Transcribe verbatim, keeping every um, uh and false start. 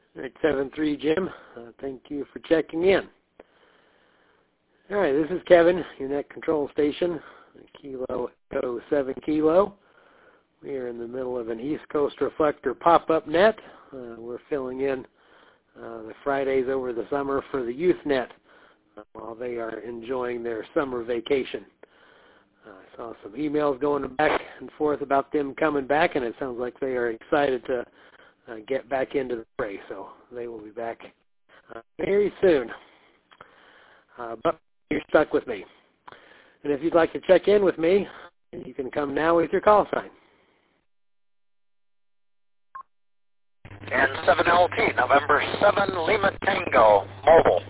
eight seven three Jim. Uh, thank you for checking in. All right, this is Kevin, your net control station, Kilo Echo seven Kilo. We are in the middle of an East Coast Reflector pop-up net. Uh, we're filling in uh, the Fridays over the summer for the Youth Net uh, while they are enjoying their summer vacation. Uh, I saw some emails going back and forth about them coming back, and it sounds like they are excited to uh, get back into the fray, so they will be back uh, very soon. Uh, but you're stuck with me. And if you'd like to check in with me, you can come now with your call sign. And seven L T, November seven, Lima Tango, mobile.